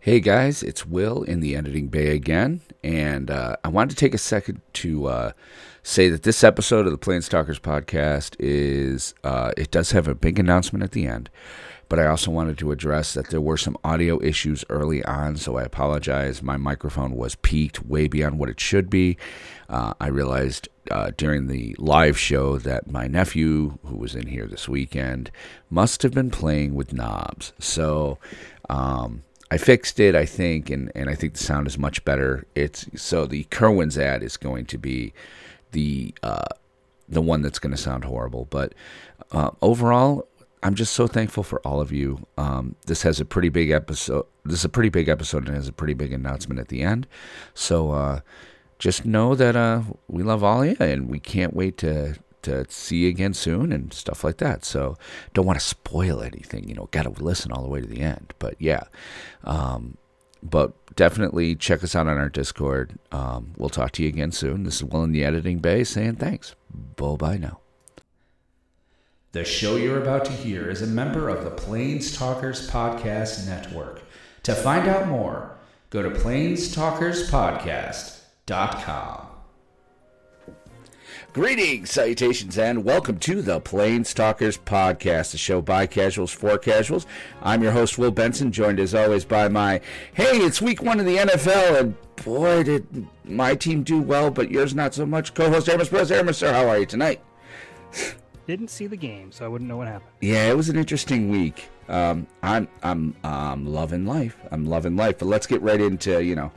Hey guys, it's Will in the editing bay again, and I wanted to take a second to say that this episode of the Planestalkers podcast it does have a big announcement at the end, but I also wanted to address that there were some audio issues early on, so I apologize. My microphone was peaked way beyond what it should be. I realized during the live show that my nephew, who was in here this weekend, must have been playing with knobs, so I fixed it, I think, and I think the sound is much better. So the Kerwin's ad is going to be the one that's going to sound horrible. But overall, I'm just so thankful for all of you. This has a pretty big episode. This is a pretty big episode and has a pretty big announcement at the end. So just know that we love all of you, and we can't wait to see you again soon and stuff like that. So don't want to spoil anything, got to listen all the way to the end. But yeah, but definitely check us out on our Discord. We'll talk to you again soon. This is Will in the editing bay saying thanks. Bye now. The show you're about to hear is a member of the Planestalkers Podcast Network. To find out more, go to planestalkerspodcast.com. Greetings, salutations, and welcome to the Planestalkers Podcast, a show by casuals for casuals. I'm your host, Will Benson, joined as always by my, hey, it's week 1 of the NFL, and boy, did my team do well, but yours not so much. Co-host Aramis Perez. Aramis, sir, how are you tonight? Didn't see the game, so I wouldn't know what happened. Yeah, it was an interesting week. I'm loving life. I'm loving life, but let's get right into,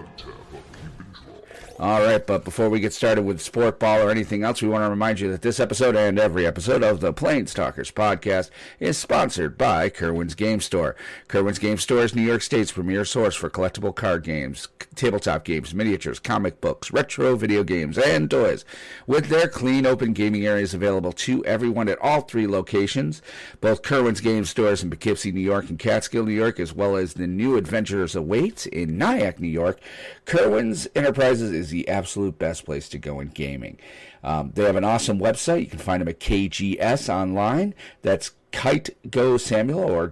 All right, but before we get started with sport ball or anything else, we want to remind you that this episode and every episode of the Planestalkers podcast is sponsored by Kerwin's Game Store. Kerwin's Game Store is New York State's premier source for collectible card games, tabletop games, miniatures, comic books, retro video games, and toys. With their clean, open gaming areas available to everyone at all 3 locations, both Kerwin's Game Stores in Poughkeepsie, New York, and Catskill, New York, as well as the new Adventures Await in Nyack, New York, Kerwin's Enterprises is the absolute best place to go in gaming. They have an awesome website. You can find them at KGS Online. That's Kite Go Samuel or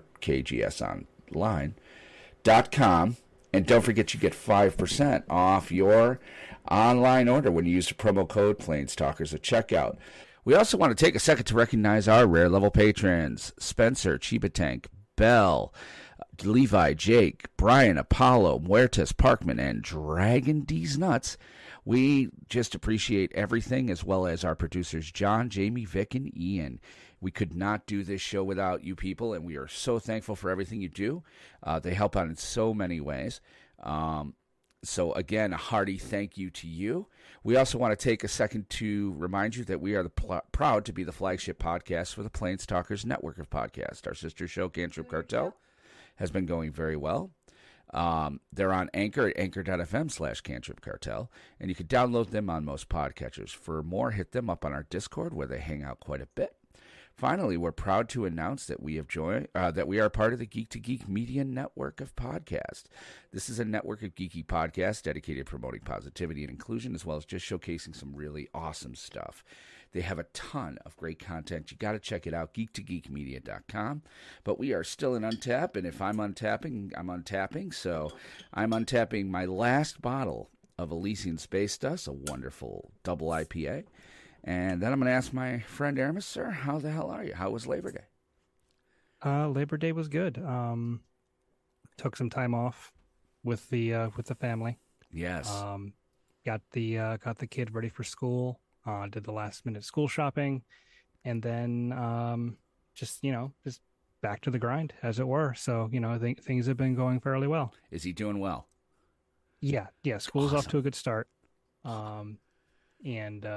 KGSOnline.com. And don't forget you get 5% off your online order when you use the promo code Planestalkers at checkout. We also want to take a second to recognize our rare level patrons: Spencer, Chiba Tank, Bell, Levi, Jake, Brian, Apollo, Muertes, Parkman, and Dragon D's Nuts. We just appreciate everything, as well as our producers, John, Jamie, Vic, and Ian. We could not do this show without you people, and we are so thankful for everything you do. They help out in so many ways. So again, a hearty thank you to you. We also want to take a second to remind you that we are proud to be the flagship podcast for the Planestalkers network of podcasts. Our sister show, Cantrip Cartel, has been going very well. They're on Anchor at anchor.fm/Cantrip Cartel, and you can download them on most podcatchers. For more, hit them up on our Discord, where they hang out quite a bit. Finally, we're proud to announce that we have that we are part of the Geek to Geek Media Network of podcasts. This is a network of geeky podcasts dedicated to promoting positivity and inclusion, as well as just showcasing some really awesome stuff. They have a ton of great content. You got to check it out, geek2geekmedia.com. But we are still in Untap, and if I'm untapping, I'm untapping. So I'm untapping my last bottle of Elysian Space Dust, a wonderful double IPA. And then I'm going to ask my friend Aramis, sir, how the hell are you? How was Labor Day? Labor Day was good. Took some time off with the family. Yes. Got the kid ready for school. Did the last minute school shopping, and then just back to the grind, as it were. So I think things have been going fairly well. Is he doing well? Yeah. School's off to a good start. He's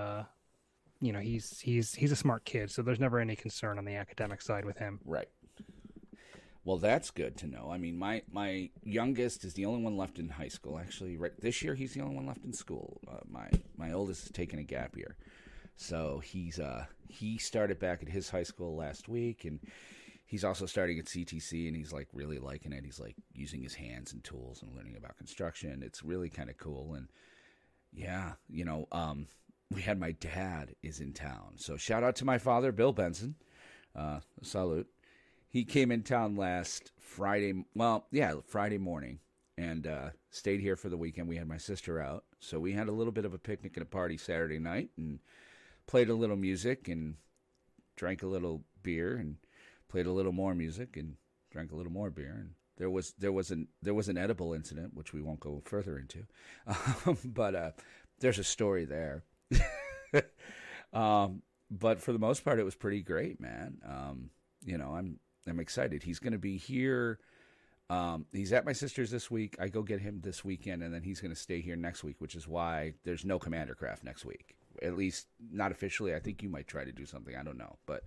a smart kid, so there's never any concern on the academic side with him. Right. Well, that's good to know. I mean, my youngest is the only one left in high school. Actually, right this year, he's the only one left in school. My oldest is taking a gap year. So he started back at his high school last week, and he's also starting at CTC, and he's like really liking it. He's like using his hands and tools and learning about construction. It's really kind of cool. And yeah, we had my dad is in town. So shout out to my father, Bill Benson. Salute. He came in town last Friday. Well, yeah, Friday morning. and stayed here for the weekend. We had my sister out, so we had a little bit of a picnic and a party Saturday night, and played a little music and drank a little beer, and played a little more music and drank a little more beer. And there was an edible incident, which we won't go further into, but there's a story there. But for the most part, it was pretty great, man. I'm excited. He's going to be here. He's at my sister's this week. I go get him this weekend, and then he's going to stay here next week, which is why there's no Commander Craft next week. At least not officially. I think you might try to do something. I don't know. But,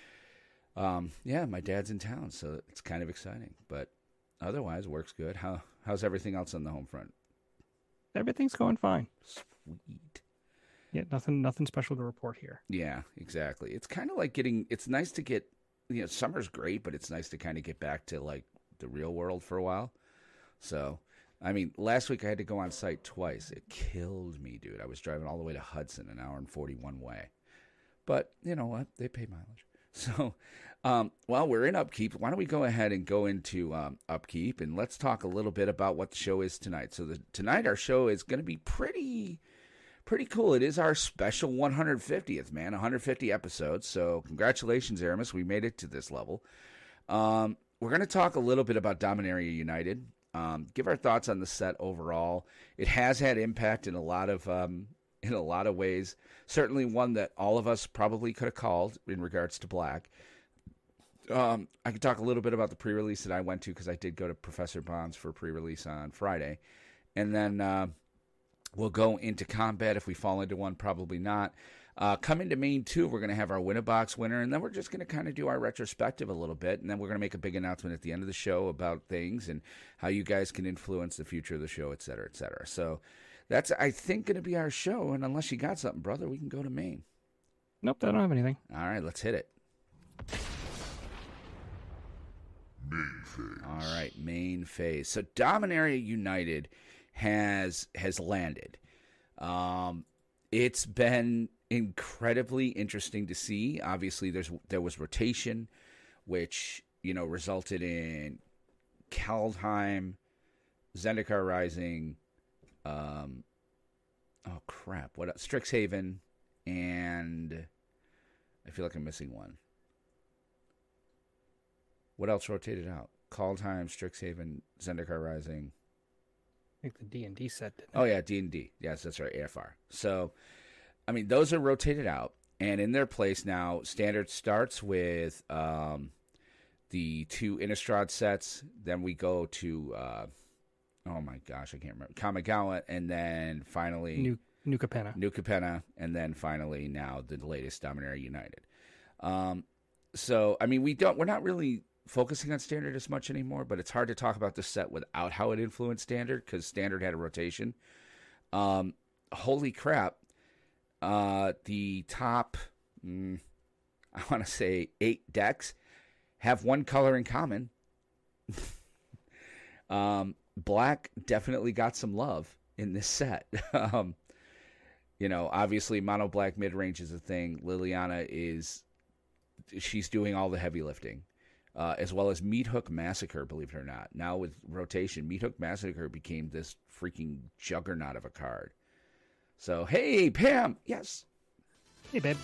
my dad's in town, so it's kind of exciting. But otherwise, work's good. How's everything else on the home front? Everything's going fine. Sweet. Yeah, nothing special to report here. Yeah, exactly. It's kind of like it's nice to get, summer's great, but it's nice to kind of get back to like the real world for a while. So, I mean, last week I had to go on site twice. It killed me, dude. I was driving all the way to Hudson, an hour and 41 way. But you know what? They pay mileage. So, while we're in Upkeep, why don't we go ahead and go into Upkeep, and let's talk a little bit about what the show is tonight. So tonight our show is going to be pretty cool. It is our special 150th, man, 150 episodes. So congratulations, Aramis. We made it to this level. We're going to talk a little bit about Dominaria United, give our thoughts on the set overall. It has had impact in a lot of ways. Certainly one that all of us probably could have called in regards to Black. I could talk a little bit about the pre-release that I went to, because I did go to Professor Bond's for pre-release on Friday. And then we'll go into combat if we fall into one, probably not. Coming to Maine 2, we're going to have our Win-A-Box winner, and then we're just going to kind of do our retrospective a little bit, and then we're going to make a big announcement at the end of the show about things and how you guys can influence the future of the show, et cetera, et cetera. So that's, I think, going to be our show, and unless you got something, brother, we can go to Maine. Nope, I don't have anything. All right, let's hit it. Main phase. All right, main phase. So Dominaria United has landed. It's been incredibly interesting to see. Obviously, there was rotation, which resulted in Kaldheim, Zendikar Rising, what else? Strixhaven, and I feel like I'm missing one. What else rotated out? Kaldheim, Strixhaven, Zendikar Rising. I think the D&D set did. Oh, yeah, D&D. Yes, that's right, AFR. So, I mean, those are rotated out. And in their place now, Standard starts with the 2 Innistrad sets. Then we go to, oh my gosh, I can't remember. Kamigawa, and then finally... New Capenna. And then finally now the latest Dominaria United. So, I mean, we're not really focusing on Standard as much anymore, but it's hard to talk about the set without how it influenced Standard, because Standard had a rotation. Holy crap. The top, I want to say 8 decks have one color in common. Black definitely got some love in this set. Obviously mono black mid-range is a thing. Liliana she's doing all the heavy lifting. As well as Meathook Massacre, believe it or not. Now with rotation, Meathook Massacre became this freaking juggernaut of a card. So, hey, Pam! Yes! Hey, babe.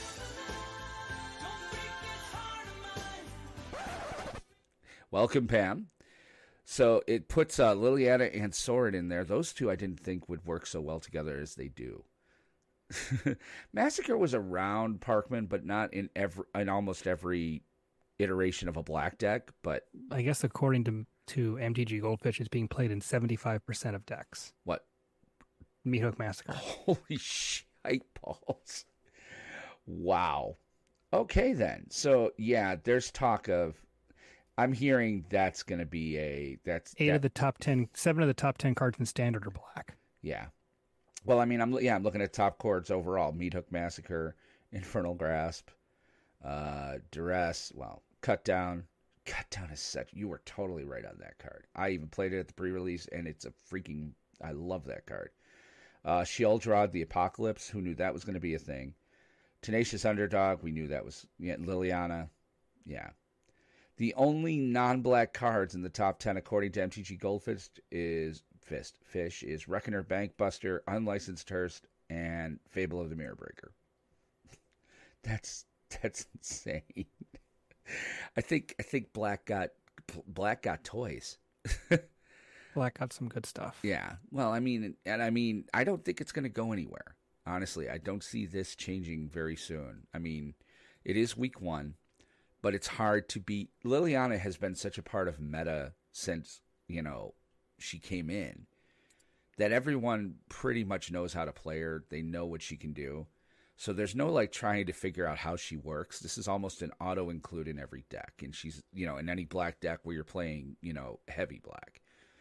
Welcome, Pam. So it puts Liliana and Sorin in there. Those two I didn't think would work so well together as they do. Massacre was around Parkman, but not in almost every iteration of a black deck. But I guess according to MTG Goldfish, it's being played in 75% of decks. What? Meathook Massacre. Holy shite balls! Wow. Okay then. So yeah, there's talk of. I'm hearing that's going to be seven of the top 10 cards in Standard are black. Yeah. Well, I mean, I'm looking at top chords overall: Meathook Massacre, Infernal Grasp, Duress. Well, Cut Down. Cut Down is such. You were totally right on that card. I even played it at the pre-release, and it's a freaking. I love that card. Sheoldred, the Apocalypse. Who knew that was going to be a thing? Tenacious Underdog. We knew that was. Yeah, Liliana. Yeah. The only non-black cards in the top 10, according to MTG Goldfish, is Reckoner, Bankbuster, Unlicensed Hearst, and Fable of the Mirror Breaker. That's insane. I think Black got toys. Black got some good stuff. Yeah. Well, I mean, I don't think it's going to go anywhere. Honestly, I don't see this changing very soon. I mean, it is week 1, but it's hard to beat. Liliana has been such a part of meta since, she came in, that everyone pretty much knows how to play her. They know what she can do. So there's no trying to figure out how she works. This is almost an auto include in every deck. And she's, in any black deck where you're playing, heavy black.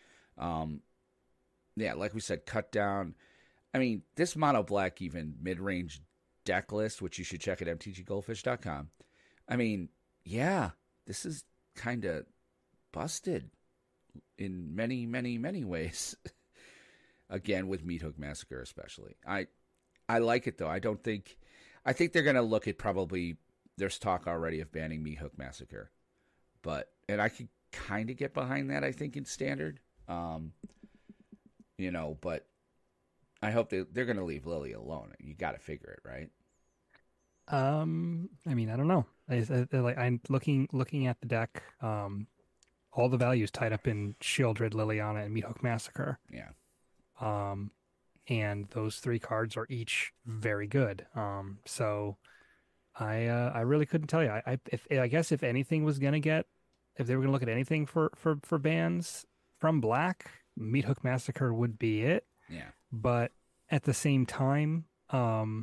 Yeah, like we said, cut down. I mean, this mono black, even mid-range deck list, which you should check at mtggoldfish.com. I mean, yeah, this is kind of busted in many, many, many ways. Again, with Meat Hook Massacre especially. I like it, though. I think they're going to look at probably, there's talk already of banning Meat Hook Massacre. And I could kind of get behind that, I think, in Standard. But I hope they're going to leave Lily alone. You got to figure it, right? I mean, I don't know. I'm looking at the deck. All the values tied up in Shieldred, Liliana, and Meat Hook Massacre. Yeah. And those 3 cards are each very good. So I really couldn't tell you. I guess if anything was gonna if they were gonna look at anything for bans from Black, Meat Hook Massacre would be it. Yeah. But at the same time, I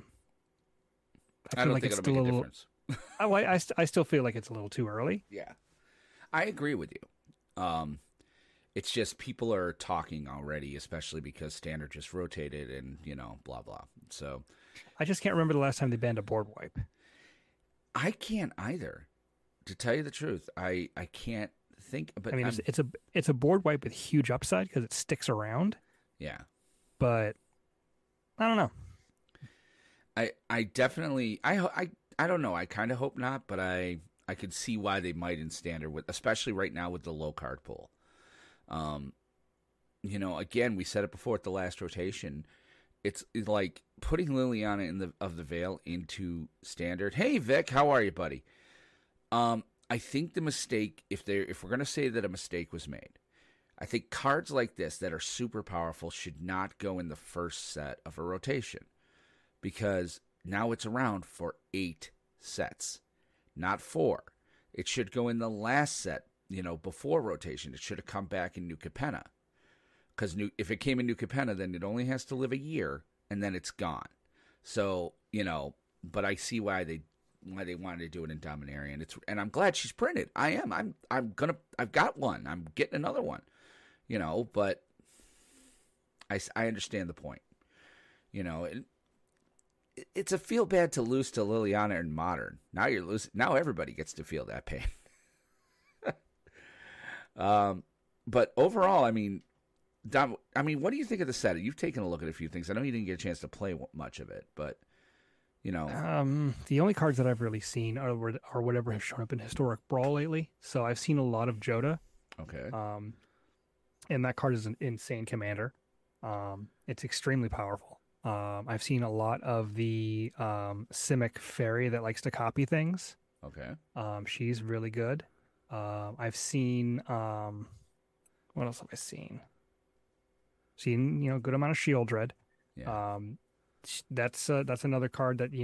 feel like it's still a little. I still feel like it's a little too early. Yeah, I agree with you. It's just people are talking already, especially because Standard just rotated and blah blah. So I just can't remember the last time they banned a board wipe. I can't either. To tell you the truth, I can't think. But I mean, it's a board wipe with huge upside because it sticks around. Yeah. But I don't know. I definitely I don't know. I kind of hope not, but I could see why they might in Standard, especially right now with the low card pool. Again, we said it before at the last rotation. It's like putting Liliana of the Veil into Standard. Hey Vic, how are you, buddy? I think the mistake, if we're gonna say that a mistake was made, I think cards like this that are super powerful should not go in the first set of a rotation, because now it's around for 8 sets, not 4. It should go in the last set, before rotation. It should have come back in New Capenna, because if it came in New Capenna, then it only has to live a year, and then it's gone. So, but I see why they wanted to do it in Dominarian. And I'm glad she's printed. I am. I've got one. I'm getting another one. But I understand the point. It's a feel bad to lose to Liliana in Modern. Now you're losing. Now everybody gets to feel that pain. But overall, I mean, Dom, what do you think of the set? You've taken a look at a few things. I know you didn't get a chance to play much of it, but the only cards that I've really seen are whatever has shown up in Historic Brawl lately. So I've seen a lot of Joda. Okay. And that card is an insane commander. It's extremely powerful. I've seen a lot of the Simic Fairy that likes to copy things. Okay. She's really good. I've seen what else have I seen? Seen a good amount of Shieldred. Yeah. That's another card that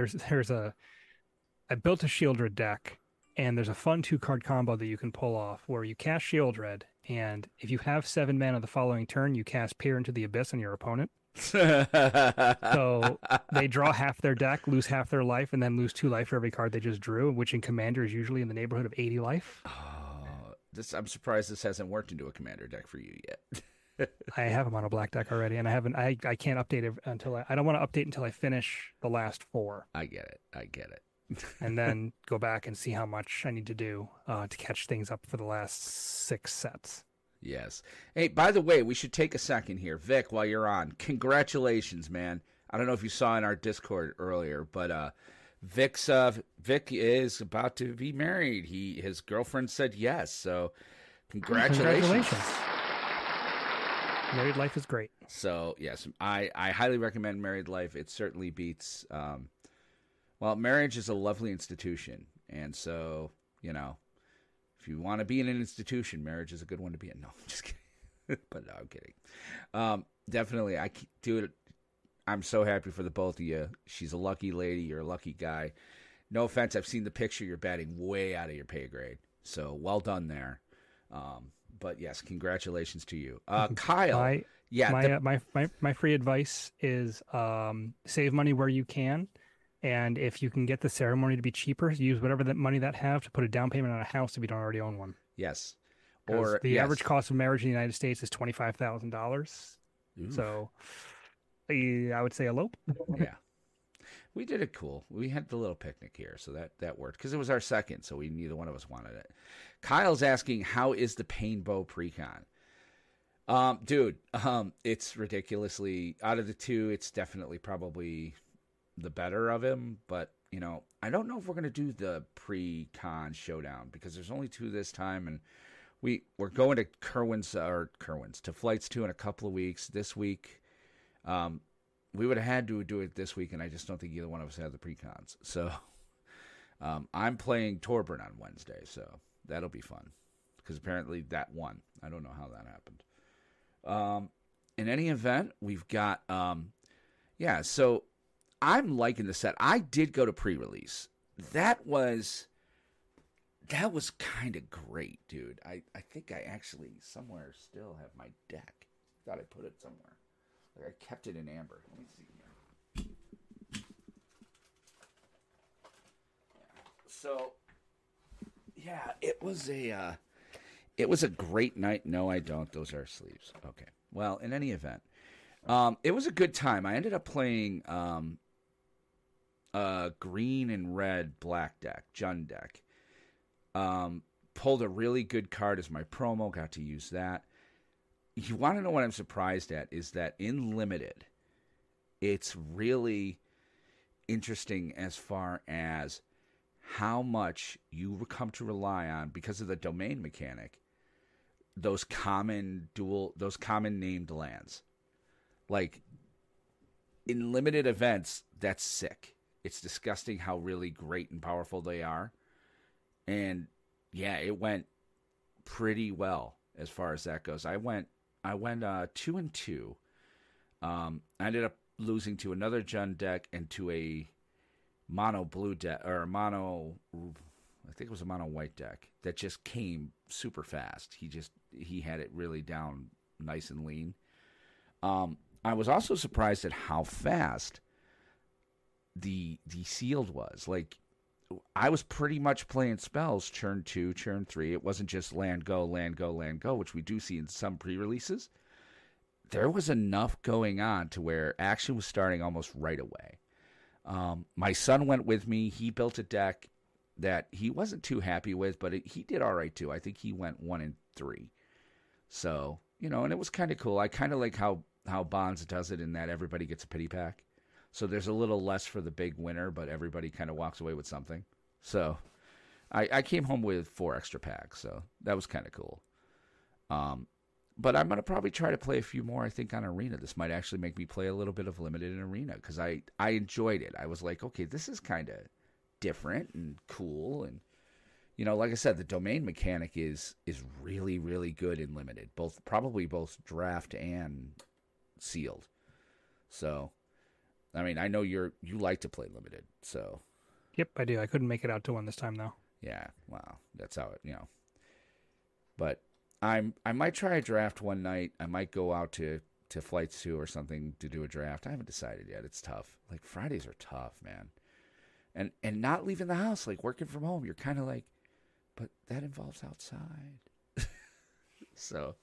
I built a Shieldred deck, and there's a fun 2-card combo that you can pull off where you cast Shieldred, and if you have 7 mana the following turn, you cast Peer into the Abyss on your opponent. So they draw half their deck, lose half their life, and then lose 2 life for every card they just drew, which in Commander is usually in the neighborhood of 80 life. Oh, I'm surprised this hasn't worked into a Commander deck for you yet. I have a mono black deck already, and I can't update it until I don't want to update until I finish the last 4. I get it. And then go back and see how much I need to do to catch things up for the last 6 sets. Yes. Hey, by the way, we should take a second here. Vic, while you're on, congratulations, man. I don't know if you saw in our Discord earlier, but Vic is about to be married. His girlfriend said yes, so congratulations. Married life is great. So yes, I highly recommend Married Life. It certainly beats. Well, marriage is a lovely institution, and so if you want to be in an institution, marriage is a good one to be in. No, I'm just kidding. But no, I'm kidding. Definitely, I'm so happy for the both of you. She's a lucky lady. You're a lucky guy. No offense. I've seen the picture. You're batting way out of your pay grade. So well done there. But yes, congratulations to you. Kyle. My free advice is save money where you can. And if you can get the ceremony to be cheaper, use whatever that money that have to put a down payment on a house if you don't already own one. Yes. Or the average cost of marriage in the United States is $25,000. So I would say elope. Yeah. We did it cool. We had the little picnic here, so that worked because it was our second, so neither one of us wanted it. Kyle's asking, how is the Painbow Precon? Dude, it's ridiculously, out of the two, it's definitely probably the better of him, but I don't know if we're going to do the pre-con showdown because there's only two this time, and we're going to Kerwin's to Flights 2 in a couple of weeks. This week, we would have had to do it this week, and I just don't think either one of us had the pre-cons. So I'm playing Torburn on Wednesday, so that'll be fun because apparently that won. I don't know how that happened. In any event, we've got so I'm liking the set. I did go to pre-release. That was kind of great, dude. I think I actually somewhere still have my deck. Thought I put it somewhere. Like I kept it in amber. Let me see here. So, yeah, it was a great night. No, I don't. Those are sleeves. Okay. Well, in any event, it was a good time. I ended up playing green and red black deck, Jund deck. Pulled a really good card as my promo. Got to use that. You want to know what I'm surprised at is that in Limited, it's really interesting as far as how much you come to rely on, because of the domain mechanic, those common named lands. Like, in limited events, that's sick. It's disgusting how really great and powerful they are. And, yeah, it went pretty well as far as that goes. I went 2-2. I ended up losing to another Jund deck and to a mono blue deck, or I think it was a mono white deck that just came super fast. He had it really down nice and lean. I was also surprised at how fast the sealed was. Like, I was pretty much playing spells turn 2, turn 3. It wasn't just land, go, land, go, land, go, which we do see in some pre-releases. There was enough going on to where action was starting almost right away. My son went with me. He built a deck that he wasn't too happy with, but he did all right too. I think he went 1-3. So, and it was kind of cool. I kind of like how Bonds does it in that everybody gets a pity pack. So there's a little less for the big winner, but everybody kind of walks away with something. So I came home with 4 extra packs, so that was kind of cool. But I'm going to probably try to play a few more, I think, on Arena. This might actually make me play a little bit of Limited in Arena, because I enjoyed it. I was like, okay, this is kind of different and cool. And, like I said, the domain mechanic is really, really good in Limited, probably both draft and sealed. So, I mean, I know you like to play Limited, so. Yep, I do. I couldn't make it out to one this time, though. Yeah, wow. That's how it, But I might try a draft one night. I might go out to Flights 2 or something to do a draft. I haven't decided yet. It's tough. Like, Fridays are tough, man. And not leaving the house, like working from home. You're kind of like, but that involves outside. So,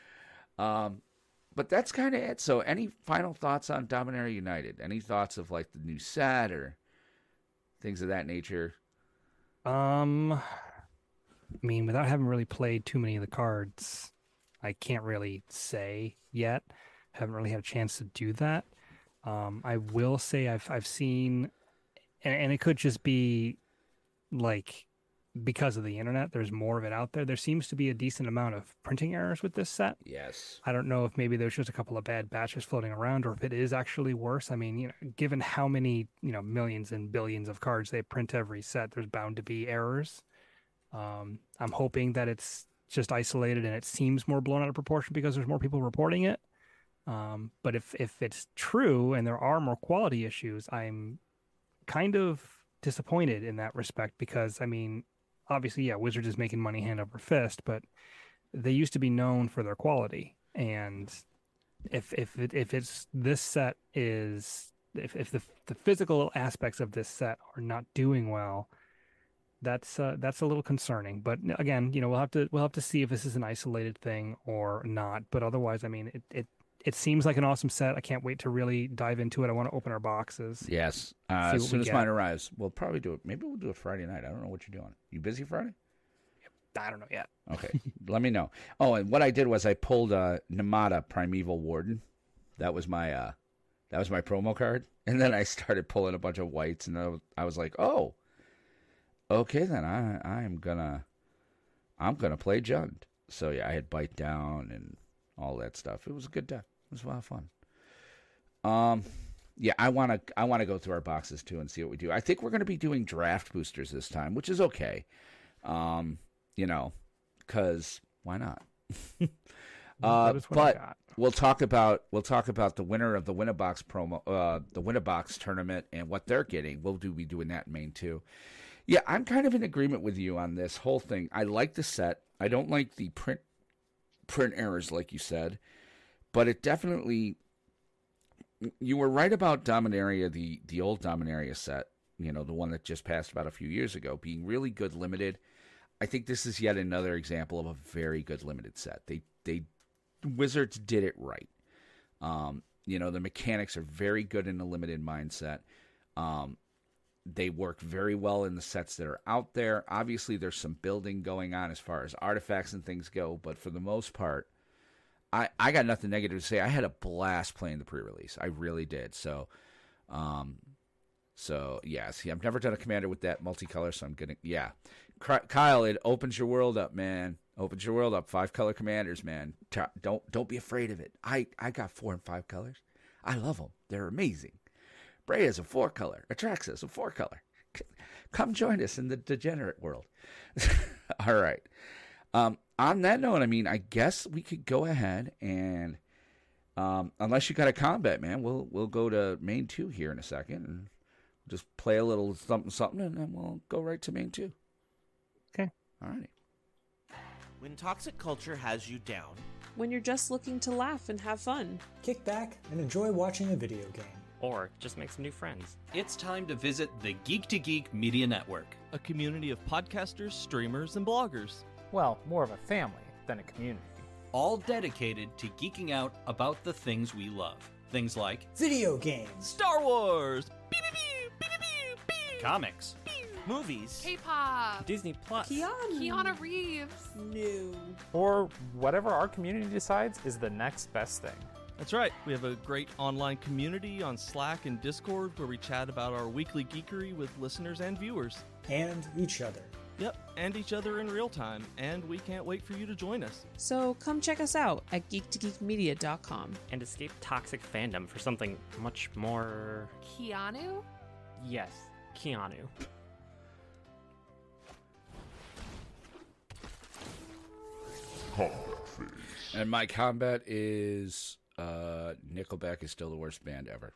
but that's kind of it. So any final thoughts on Dominaria United? Any thoughts of like the new set or things of that nature? I mean, without having really played too many of the cards, I can't really say yet. Haven't really had a chance to do that. I will say I've seen and it could just be like because of the internet, there's more of it out there. There seems to be a decent amount of printing errors with this set. Yes. I don't know if maybe there's just a couple of bad batches floating around or if it is actually worse. I mean, given how many, millions and billions of cards they print every set, there's bound to be errors. I'm hoping that it's just isolated and it seems more blown out of proportion because there's more people reporting it. But if it's true and there are more quality issues, I'm kind of disappointed in that respect because, I mean, obviously, yeah, Wizards is making money hand over fist, but they used to be known for their quality. And if it's this set is if the physical aspects of this set are not doing well, that's a little concerning. But again, we'll have to see if this is an isolated thing or not. But otherwise, I mean, it seems like an awesome set. I can't wait to really dive into it. I want to open our boxes. Yes. As soon as mine arrives, we'll probably do it. Maybe we'll do it Friday night. I don't know what you're doing. You busy Friday? I don't know yet. Okay. Let me know. Oh, and what I did was I pulled Namada Primeval Warden. That was my promo card. And then I started pulling a bunch of whites, and I was like, oh, okay, then I'm gonna play Jund. So yeah, I had Bite Down and all that stuff. It was a good deck. It was a lot of fun. Yeah, I want to go through our boxes too and see what we do. I think we're going to be doing draft boosters this time, which is okay. Because why not? But we'll talk about the winner of the Winnabox promo, the Winnabox tournament, and what they're getting. We'll be doing that in Maine too. Yeah, I'm kind of in agreement with you on this whole thing. I like the set. I don't like the print errors, like you said, but it definitely. You were right about Dominaria, the old Dominaria set. The one that just passed about a few years ago, being really good limited. I think this is yet another example of a very good limited set. They Wizards did it right. The mechanics are very good in a limited mindset. They work very well in the sets that are out there. Obviously, there's some building going on as far as artifacts and things go, but for the most part, I got nothing negative to say. I had a blast playing the pre-release. I really did. So yeah. See, I've never done a commander with that multicolor, so I'm gonna Kyle, it opens your world up, man. Opens your world up. 5-color commanders, man. Don't be afraid of it. I got 4 and 5 colors. I love them. They're amazing. Breya's a 4-color. Atraxa's a 4-color. Come join us in the degenerate world. All right. On that note, I mean, I guess we could go ahead and, unless you got a combat, man, we'll go to Main 2 here in a second and just play a little something, and then we'll go right to Main 2. Okay. All right. When toxic culture has you down. When you're just looking to laugh and have fun. Kick back and enjoy watching a video game. Or just make some new friends. It's time to visit the Geek to Geek Media Network. A community of podcasters, streamers, and bloggers. Well, more of a family than a community. All dedicated to geeking out about the things we love. Things like video games, Star Wars, comics, movies, K-pop, Disney Plus, Keanu Reeves. No. Or whatever our community decides is the next best thing. That's right. We have a great online community on Slack and Discord where we chat about our weekly geekery with listeners and viewers. And each other. Yep, and each other in real time, and we can't wait for you to join us. So come check us out at geektogeekmedia.com. And escape toxic fandom for something much more... Keanu? Yes, Keanu. Combat phase. And my combat is Nickelback is still the worst band ever.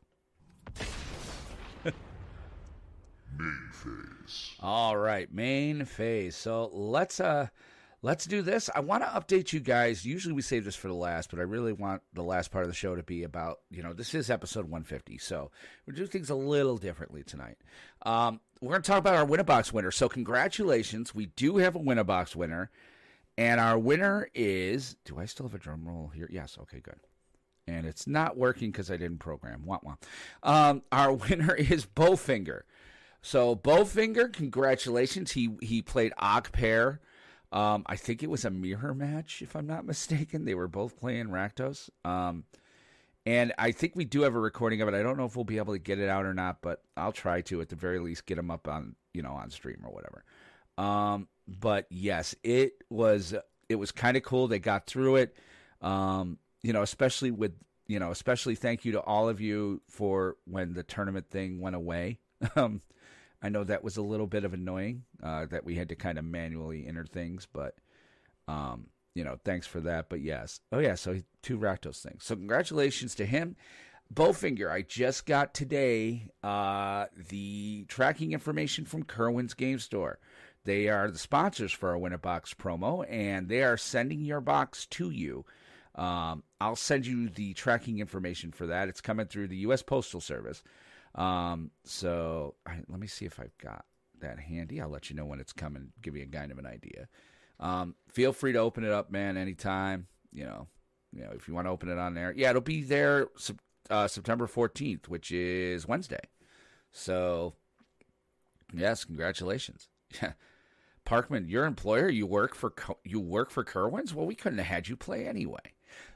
Main phase. All right, main phase. So let's do this. I want to update you guys. Usually we save this for the last, but I really want the last part of the show to be about, this is episode 150. So we're doing things a little differently tonight. We're going to talk about our Winnabox winner. So congratulations. We do have a Winnabox winner. And our winner is, do I still have a drum roll here? Yes. Okay, good. And it's not working because I didn't program. Wah, wah. Our winner is Bowfinger. So Bowfinger, congratulations. He played Og Pair. I think it was a mirror match, if I'm not mistaken. They were both playing Rakdos. And I think we do have a recording of it. I don't know if we'll be able to get it out or not, but I'll try to, at the very least, get them up on, on stream or whatever. But yes, it was kind of cool. They got through it. Especially especially thank you to all of you for when the tournament thing went away. I know that was a little bit of annoying, that we had to kind of manually enter things, but, thanks for that. But yes. Oh yeah. So 2 Rakdos things. So congratulations to him. Bowfinger, I just got today, the tracking information from Kerwin's Game Store. They are the sponsors for our Win-A-Box promo, and they are sending your box to you. I'll send you the tracking information for that. It's coming through the U.S. Postal Service. Let me see if I've got that handy. I'll let you know when it's coming, give you a kind of an idea. Feel free to open it up, man, anytime. If you want to open it on there. Yeah, it'll be there September 14th, which is Wednesday. So, yes, congratulations. Yeah. Parkman, your employer, you work for Kerwin's? Well, we couldn't have had you play anyway.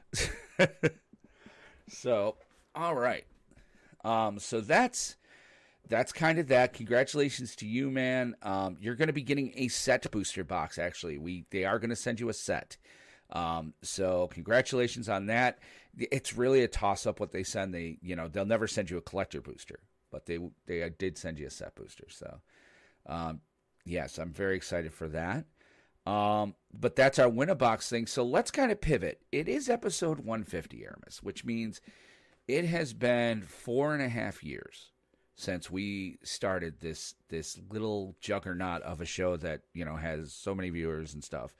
So, all right. So that's kind of that. Congratulations to you, man. You're going to be getting a set booster box. Actually, they are going to send you a set. So congratulations on that. It's really a toss up what they send. They'll never send you a collector booster, but they did send you a set booster. So, yes, I'm very excited for that. But that's our Win-A-Box thing. So let's kind of pivot. It is episode 150, Aramis, which means it has been 4.5 years since we started this little juggernaut of a show that, has so many viewers and stuff.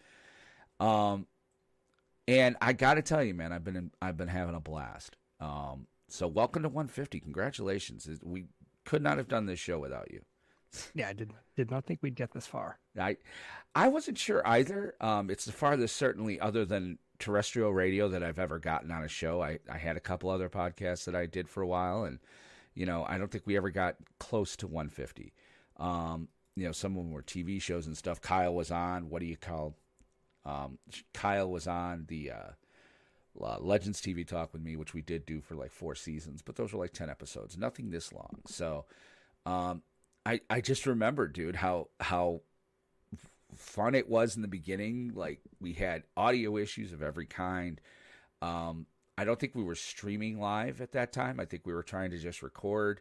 And I got to tell you, man, I've been having a blast. So welcome to 150. Congratulations. We could not have done this show without you. Yeah, I did not think we'd get this far. I wasn't sure either. It's the farthest, certainly, other than terrestrial radio that I've ever gotten on a show. I had a couple other podcasts that I did for a while, and I don't think we ever got close to 150. Some of them were TV shows and stuff. Kyle was on. What do you call? Kyle was on the Legends TV Talk with me, which we did do for like 4 seasons, but those were like 10 episodes. Nothing this long. So, I just remember, dude, how fun it was in the beginning. Like, we had audio issues of every kind. I don't think we were streaming live at that time. I think we were trying to just record.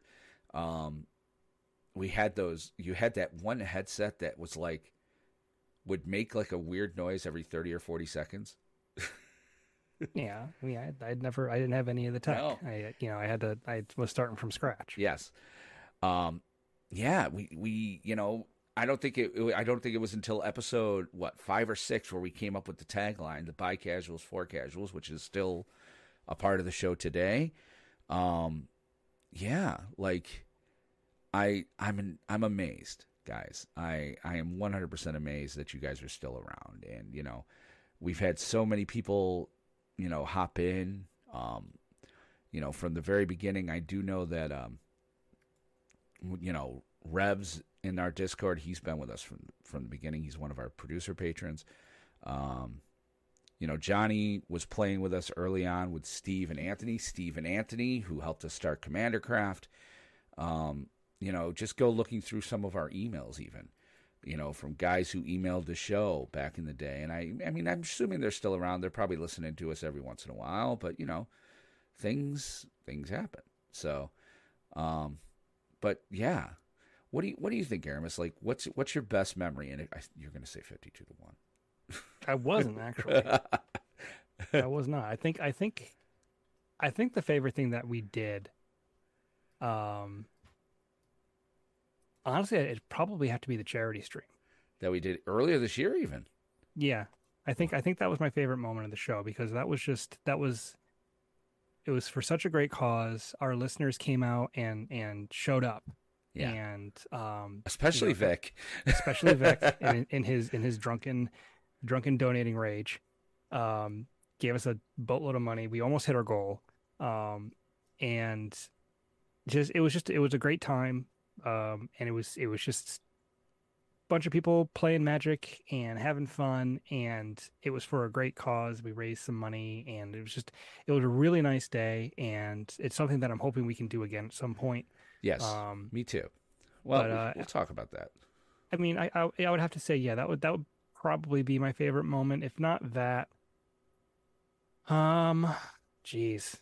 We had you had that one headset that was like, would make like a weird noise every 30 or 40 seconds. Yeah. I mean, I didn't have any of the tech. No. I was starting from scratch. Yes. Yeah, we I don't think it was until episode 5 or 6 where we came up with the tagline, the By Casuals for Casuals, which is still a part of the show today. Yeah, like I'm amazed, guys. I am 100% amazed that you guys are still around, and we've had so many people hop in from the very beginning. I do know that Revs in our Discord, he's been with us from the beginning. He's one of our producer patrons. Johnny was playing with us early on with Steve and Anthony, who helped us start Commander Craft. Just go looking through some of our emails even, from guys who emailed the show back in the day. And I mean, I'm assuming they're still around. They're probably listening to us every once in a while, but things happen. So, but yeah, what do you think, Aramis? Like, what's your best memory? And you're going to say 52 to 1. I wasn't actually. I was not. I think the favorite thing that we did, honestly, it'd probably have to be the charity stream that we did earlier this year, even. Yeah, I think that was my favorite moment of the show, because it was for such a great cause. Our listeners came out and showed up. Yeah. And especially Vic. Especially Vic in his drunken donating rage. Gave us a boatload of money. We almost hit our goal. And it was a great time. And it was just bunch of people playing Magic and having fun, and it was for a great cause. We raised some money, and it was a really nice day, and it's something that I'm hoping we can do again at some point. Yes, me too. Well, but, we'll talk about that. I mean, I would have to say, yeah, that would probably be my favorite moment. If not that, geez.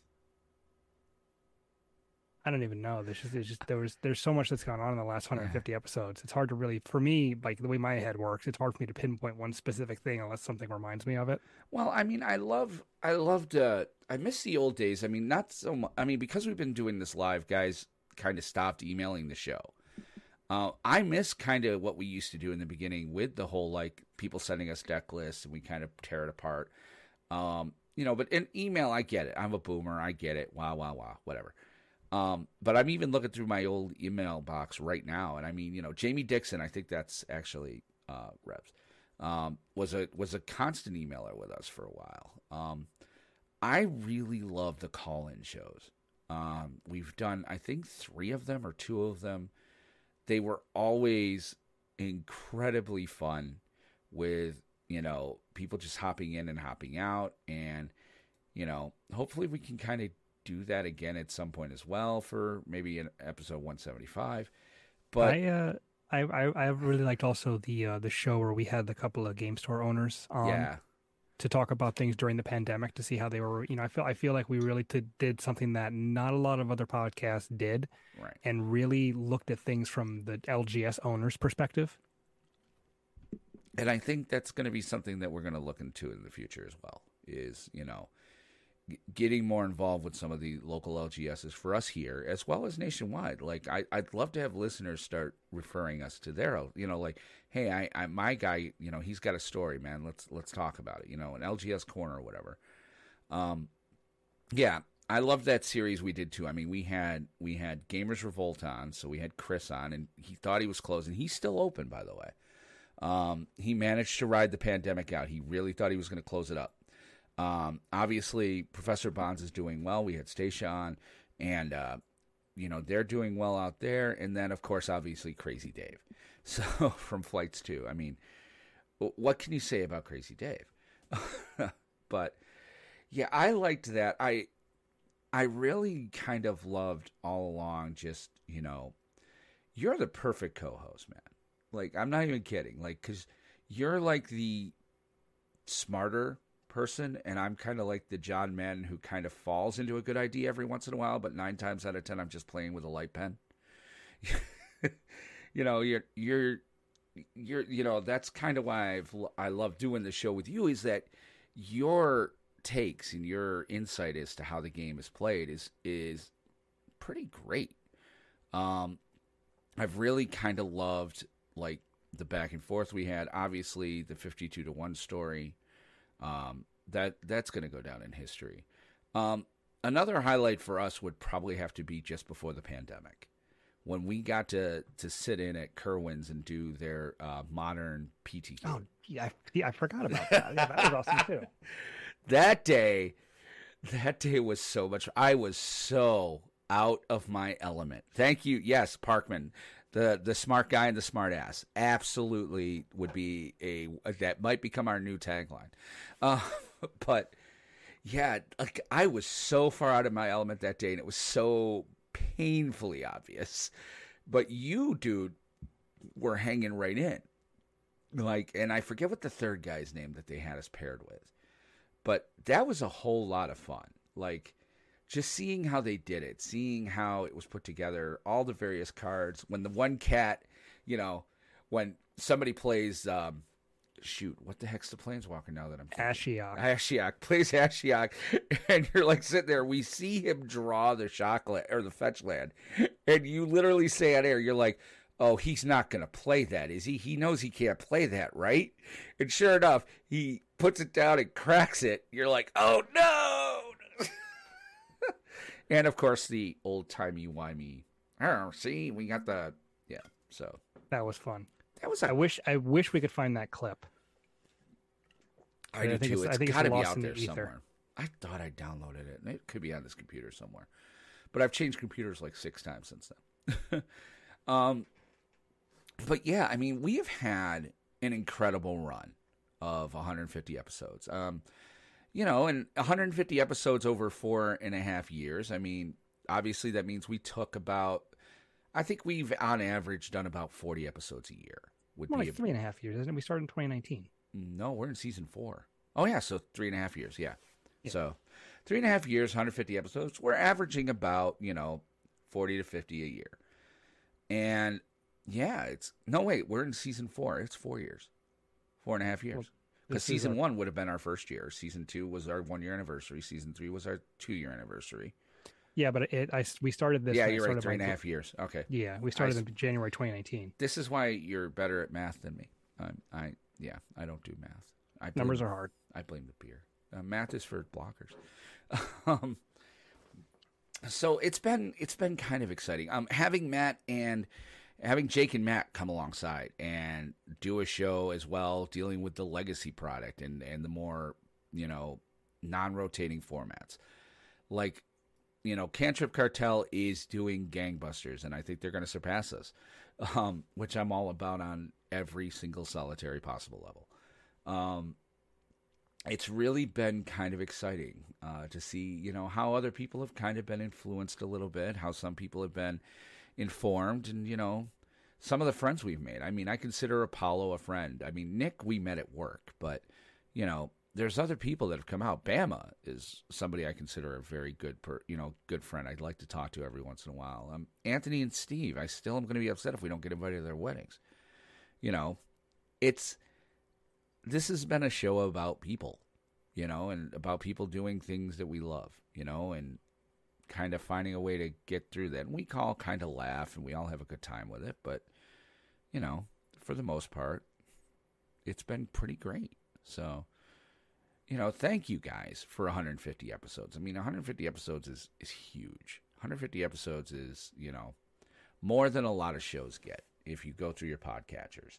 I don't even know. There's so much that's gone on in the last 150 episodes. It's hard to really, for me, like the way my head works, it's hard for me to pinpoint one specific thing unless something reminds me of it. Well, I mean, I miss the old days. I mean, not so much. I mean, because we've been doing this live, guys kind of stopped emailing the show. I miss kind of what we used to do in the beginning with the whole, like, people sending us deck lists and we kind of tear it apart. But in email, I get it. I'm a boomer. I get it. Wow, whatever. But I'm even looking through my old email box right now, and I mean, Jamie Dixon, I think that's actually Rebs, was a constant emailer with us for a while. I really love the call-in shows. We've done, I think, 3 of them or 2 of them. They were always incredibly fun with, people just hopping in and hopping out, and, hopefully we can kind of do that again at some point as well for maybe in episode 175. But I really liked also the show where we had the couple of game store owners on to talk about things during the pandemic to see how they were. I feel like we really did something that not a lot of other podcasts did, right? And really looked at things from the LGS owner's perspective. And I think that's going to be something that we're going to look into in the future as well. Is getting more involved with some of the local LGSs for us here, as well as nationwide. Like, I'd love to have listeners start referring us to their, like, hey, I my guy, he's got a story, man. Let's talk about it. An LGS corner or whatever. Yeah, I love that series we did too. I mean, we had Gamers Revolt on, so we had Chris on, and he thought he was closing. He's still open, by the way. He managed to ride the pandemic out. He really thought he was going to close it up. Obviously, Professor Bonds is doing well. We had Stacia on, and, they're doing well out there. And then, of course, obviously, Crazy Dave. So, from Flights 2. I mean, what can you say about Crazy Dave? But, yeah, I liked that. I really kind of loved all along just, you're the perfect co-host, man. Like, I'm not even kidding. Like, because you're like the smarter person, and I'm kind of like the John Madden who kind of falls into a good idea every once in a while, but 9 times out of 10 I'm just playing with a light pen. You're that's kind of why I love doing the show with you, is that your takes and your insight as to how the game is played is pretty great. I've really kind of loved, like, the back and forth we had. Obviously, the 52-1 story. That's going to go down in history. Another highlight for us would probably have to be just before the pandemic, when we got to sit in at Kerwin's and do their modern PTQ. Oh, yeah, I forgot about that. Yeah, that was awesome too. That day was so much. I was so out of my element. Thank you. Yes, Parkman. The smart guy and the smart ass absolutely would be that might become our new tagline. But yeah, like, I was so far out of my element that day, and it was so painfully obvious. But you, dude, were hanging right in. Like, and I forget what the third guy's name that they had us paired with, but that was a whole lot of fun. Like, just seeing how they did it, seeing how it was put together, all the various cards. When the one cat, when somebody plays, what the heck's the Planeswalker now that I'm thinking? Ashiok plays Ashiok, and you're like sitting there. We see him draw the shockland or the fetch land, and you literally say on air, you're like, oh, he's not going to play that, is he? He knows he can't play that, right? And sure enough, he puts it down and cracks it. You're like, oh, no! And, of course, the old-timey-wimey, see, we got the, so. That was fun. I wish we could find that clip. I do, too. It's got to be out there somewhere. I thought I downloaded it. It could be on this computer somewhere. But I've changed computers like 6 times since then. But yeah, I mean, we have had an incredible run of 150 episodes. You know, and 150 episodes over 4.5 years. I mean, obviously that means we took about, I think we've on average done about 40 episodes a year. More like 3.5 years, isn't it? We started in 2019. No, we're in season 4. Oh yeah, so 3.5 years, yeah. So 3.5 years, 150 episodes. We're averaging about, 40 to 50 a year. And yeah, we're in season 4. It's 4 years, 4.5 years. Because season 1 would have been our first year. Season 2 was our 1-year anniversary. Season 3 was our 2-year anniversary. Yeah, but we started this. Yeah, you're right. 3.5 years. Okay. Yeah, we started in January 2019. This is why you're better at math than me. I don't do math. Numbers are hard. I blame the beer. Math is for blockers. So it's been kind of exciting. Having Jake and Matt come alongside and do a show as well, dealing with the legacy product and the more, non-rotating formats. Like, Cantrip Cartel is doing gangbusters, and I think they're going to surpass us, which I'm all about on every single solitary possible level. It's really been kind of exciting to see, how other people have kind of been influenced a little bit, how some people have been informed, and some of the friends we've made. I mean, I consider Apollo a friend. I mean, Nick we met at work, but there's other people that have come out. Bama is somebody I consider a very good good friend. I'd like to talk to every once in a while. Anthony and Steve, I still am going to be upset if we don't get invited to their weddings. This has been a show about people, and about people doing things that we love, and kind of finding a way to get through that. And we all kind of laugh and we all have a good time with it. But, for the most part, it's been pretty great. So, thank you guys for 150 episodes. I mean, 150 episodes is huge. 150 episodes is, more than a lot of shows get if you go through your podcatchers.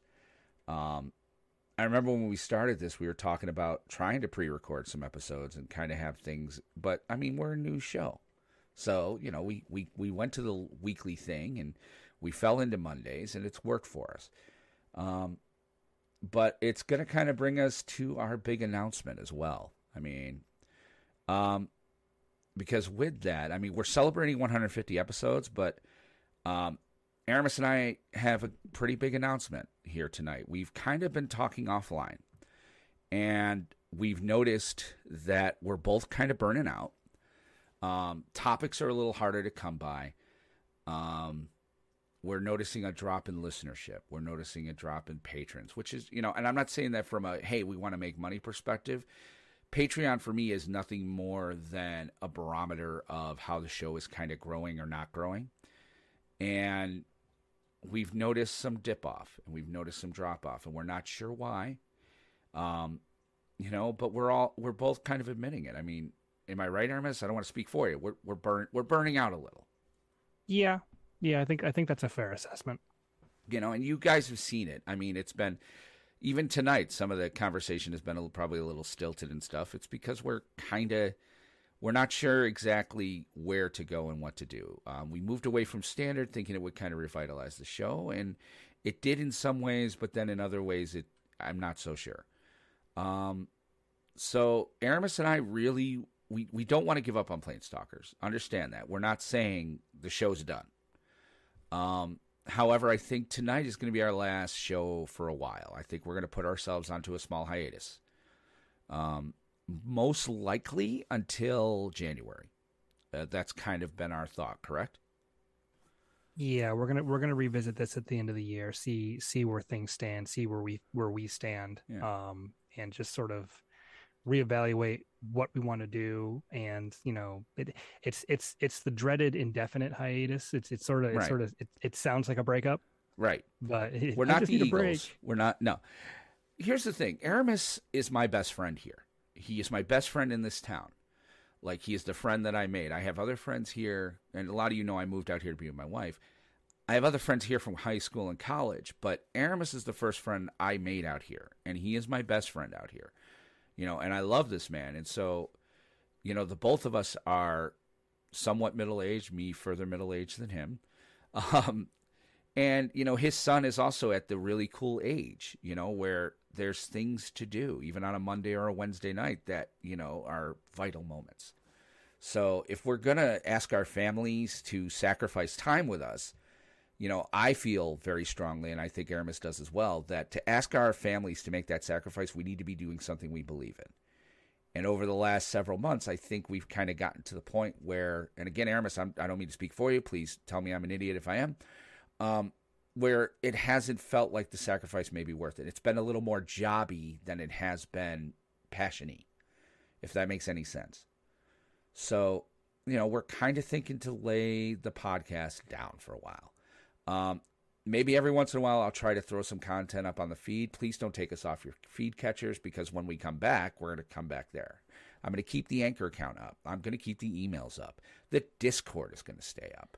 I remember when we started this, we were talking about trying to pre-record some episodes and kind of have things. But, I mean, we're a new show. So, we went to the weekly thing and we fell into Mondays and it's worked for us. But it's going to kind of bring us to our big announcement as well. I mean, because with that, I mean, we're celebrating 150 episodes, but Aramis and I have a pretty big announcement here tonight. We've kind of been talking offline, and we've noticed that we're both kind of burning out. Topics are a little harder to come by. We're noticing a drop in listenership. We're noticing a drop in patrons, which is, and I'm not saying that from a, hey, we want to make money perspective. Patreon for me is nothing more than a barometer of how the show is kind of growing or not growing. And we've noticed some dip off and we've noticed some drop off, and we're not sure why. But we're both kind of admitting it. I mean, am I right, Aramis? I don't want to speak for you. We're burning out a little. Yeah, I think that's a fair assessment. And you guys have seen it. I mean, it's been, even tonight, some of the conversation has been probably a little stilted and stuff. It's because we're not sure exactly where to go and what to do. We moved away from standard, thinking it would kind of revitalize the show, and it did in some ways, but then in other ways, I'm not so sure. So Aramis and I really, we don't want to give up on Planestalkers. Understand that. We're not saying the show's done. However, I think tonight is going to be our last show for a while. I think we're going to put ourselves onto a small hiatus. Most likely until January. That's kind of been our thought, correct? Yeah, we're gonna revisit this at the end of the year, see where things stand, see where we stand, and just sort of reevaluate what we want to do. And it's the dreaded indefinite hiatus. It sounds like a breakup, right? But we're not the Eagles. We're not. No. Here's the thing. Aramis is my best friend here. He is my best friend in this town. Like, he is the friend that I made. I have other friends here, and a lot of I moved out here to be with my wife. I have other friends here from high school and college, but Aramis is the first friend I made out here, and he is my best friend out here. And I love this man. And so, the both of us are somewhat middle-aged, me further middle-aged than him. And, his son is also at the really cool age, where there's things to do, even on a Monday or a Wednesday night that, are vital moments. So if we're going to ask our families to sacrifice time with us, I feel very strongly, and I think Aramis does as well, that to ask our families to make that sacrifice, we need to be doing something we believe in. And over the last several months, I think we've kind of gotten to the point where, and again, Aramis, I don't mean to speak for you. Please tell me I'm an idiot if I am. Where it hasn't felt like the sacrifice may be worth it. It's been a little more jobby than it has been passion-y, if that makes any sense. So, we're kind of thinking to lay the podcast down for a while. Maybe every once in a while I'll try to throw some content up on the feed. Please don't take us off your feed catchers, because when we come back, we're going to come back there. I'm going to keep the Anchor account up. I'm going to keep the emails up. The Discord is going to stay up.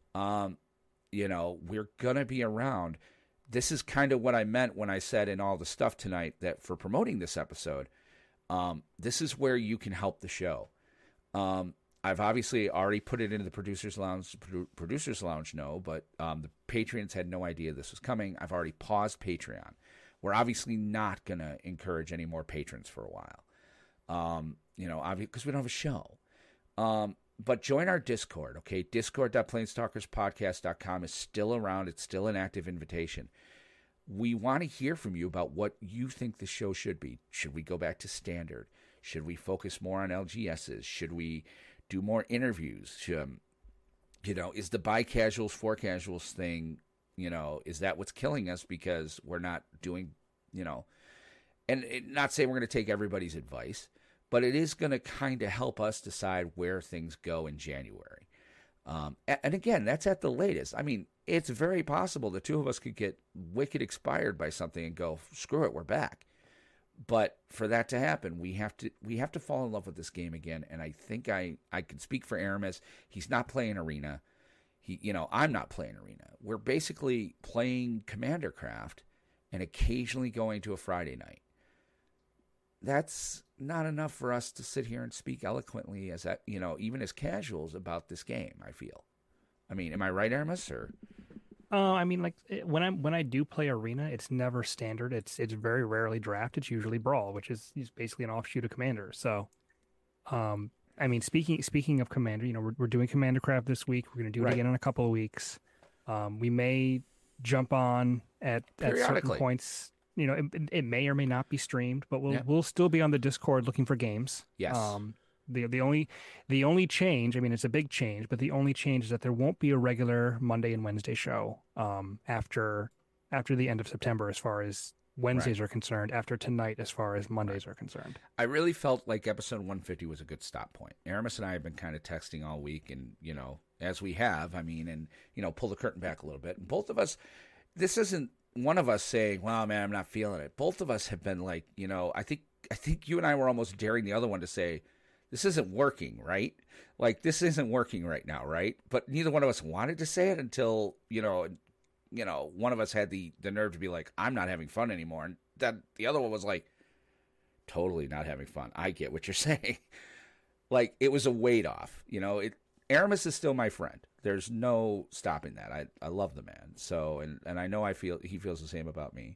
We're going to be around. This is kind of what I meant when I said in all the stuff tonight that for promoting this episode, this is where you can help the show. I've obviously already put it into the Producers Lounge. Producers Lounge know, but the Patreons had no idea this was coming. I've already paused Patreon. We're obviously not going to encourage any more patrons for a while, because we don't have a show. But join our Discord, okay? Discord.planestalkerspodcast.com is still around. It's still an active invitation. We want to hear from you about what you think the show should be. Should we go back to standard? Should we focus more on LGSs? Should we do more interviews? Is the by casuals, for casuals thing, is that what's killing us because we're not doing, and not saying we're going to take everybody's advice, but it is going to kind of help us decide where things go in January. And again, that's at the latest. I mean, it's very possible the two of us could get wicked expired by something and go, screw it, we're back. But for that to happen, we have to fall in love with this game again. And I think I can speak for Aramis. He's not playing Arena. I'm not playing Arena. We're basically playing Commander Craft and occasionally going to a Friday night. That's not enough for us to sit here and speak eloquently as that, even as casuals about this game, I feel. I mean, am I right, Aramis, or? When I do play Arena, it's never standard. It's very rarely draft. It's usually Brawl, which is basically an offshoot of Commander. So, speaking of Commander, we're doing Commander Craft this week. We're going to do it again in a couple of weeks. We may jump on at certain points. It may or may not be streamed, but we'll still be on the Discord looking for games. Yes. The only change, it's a big change, but the only change is that there won't be a regular Monday and Wednesday show after the end of September as far as Wednesdays are concerned, after tonight as far as Mondays are concerned. I really felt like episode 150 was a good stop point. Aramis and I have been kind of texting all week, and, as we have, pull the curtain back a little bit. And both of us, this isn't one of us saying, well, man, I'm not feeling it. Both of us have been like, I think you and I were almost daring the other one to say, this isn't working, right? Like, this isn't working right now, right? But neither one of us wanted to say it until, one of us had the nerve to be like, I'm not having fun anymore. And that the other one was like, totally not having fun. I get what you're saying. Like, it was a weight off. Aramis is still my friend. There's no stopping that. I love the man. So, and I know he feels the same about me.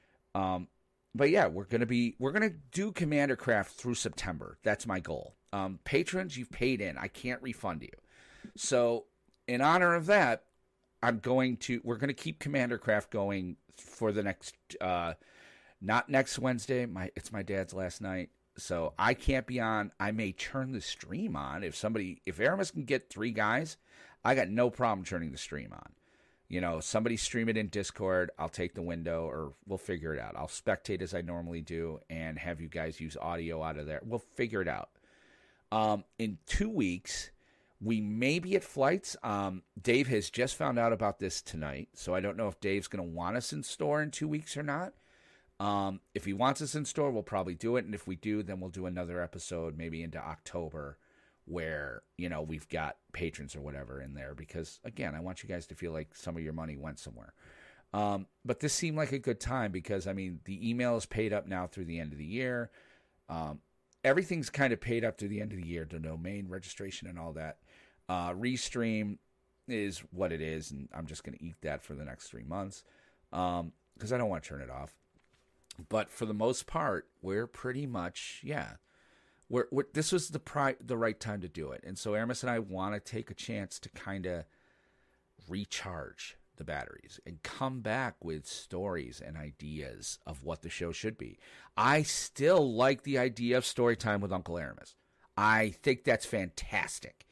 But yeah, we're gonna do Commander Craft through September. That's my goal. Patrons, you've paid in. I can't refund you. So in honor of that, we're gonna keep Commander Craft going for the next not next Wednesday. It's my dad's last night. So I can't be on. I may turn the stream on if Aramis can get 3 guys, I got no problem turning the stream on. Somebody stream it in Discord. I'll take the window, or we'll figure it out. I'll spectate as I normally do and have you guys use audio out of there. We'll figure it out. In 2 weeks, we may be at Flights. Dave has just found out about this tonight, so I don't know if Dave's going to want us in store in 2 weeks or not. If he wants us in store, we'll probably do it. And if we do, then we'll do another episode maybe into October where, we've got patrons or whatever in there. Because, again, I want you guys to feel like some of your money went somewhere. But this seemed like a good time because, the email is paid up now through the end of the year. Everything's kind of paid up to the end of the year, the domain registration and all that. Restream, is what it is, and I'm just going to eat that for the next 3 months because I don't want to turn it off. But for the most part, we're pretty much, we're this was the right time to do it. And so Aramis and I want to take a chance to kind of recharge the batteries and come back with stories and ideas of what the show should be. I still like the idea of story time with Uncle Aramis. I think that's fantastic.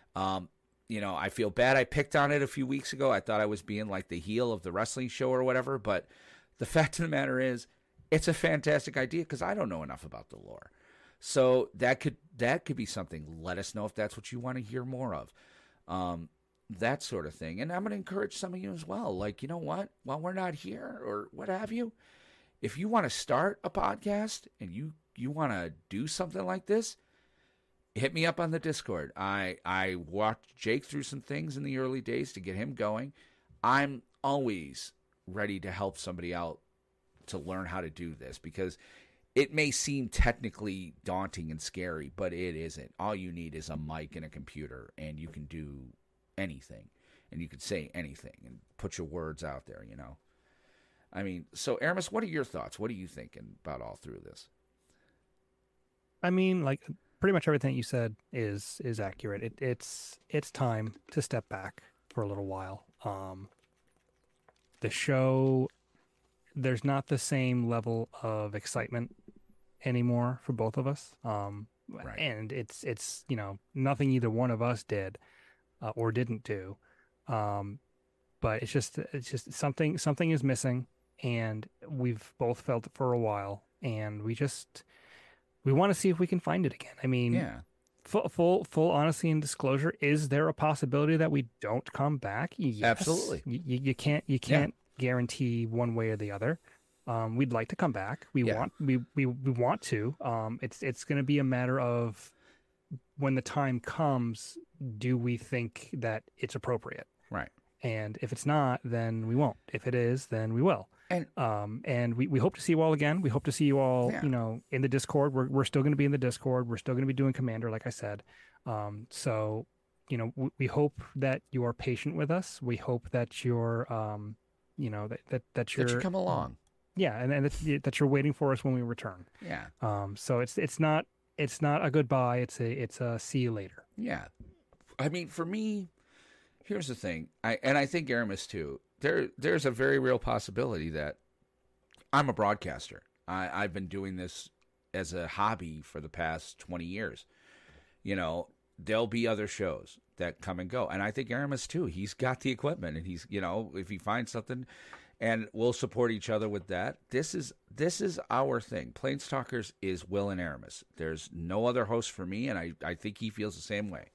I feel bad I picked on it a few weeks ago. I thought I was being like the heel of the wrestling show or whatever, but the fact of the matter is, it's a fantastic idea because I don't know enough about the lore. So that could be something. Let us know if that's what you want to hear more of. That sort of thing. And I'm going to encourage some of you as well. Like, you know what? While we're not here or what have you, if you want to start a podcast and you want to do something like this, hit me up on the Discord. I walked Jake through some things in the early days to get him going. I'm always ready to help somebody out to learn how to do this because it may seem technically daunting and scary, but it isn't. All you need is a mic and a computer, and you can do anything, and you can say anything and put your words out there, I mean, so Aramis, what are your thoughts? What are you thinking about all through this? I mean, like pretty much everything you said is accurate. It's time to step back for a little while. The show, there's not the same level of excitement anymore for both of us. Right. And it's nothing either one of us did or didn't do. But it's just something is missing, and we've both felt it for a while, and we want to see if we can find it again. I mean, full honesty and disclosure, is there a possibility that we don't come back? Yes. Absolutely. You can't guarantee one way or the other. We'd like to come back. We want to. It's going to be a matter of when the time comes, do we think that it's appropriate? Right. And if it's not, then we won't. If it is, then we will. And we hope to see you all again. We hope to see you all, in the Discord. We're still going to be in the Discord. We're still going to be doing Commander, like I said. So, we hope that you are patient with us. We hope that you're, that you come along. Yeah, and that you're waiting for us when we return. Yeah. So it's not a goodbye. It's a see you later. Yeah. I mean, for me, here's the thing. I think Aramis too. There's a very real possibility that I'm a broadcaster. I've been doing this as a hobby for the past 20 years. There'll be other shows that come and go. And I think Aramis too. He's got the equipment, and he's, if he finds something, and we'll support each other with that. This is our thing. Planestalkers is Will and Aramis. There's no other host for me, and I think he feels the same way.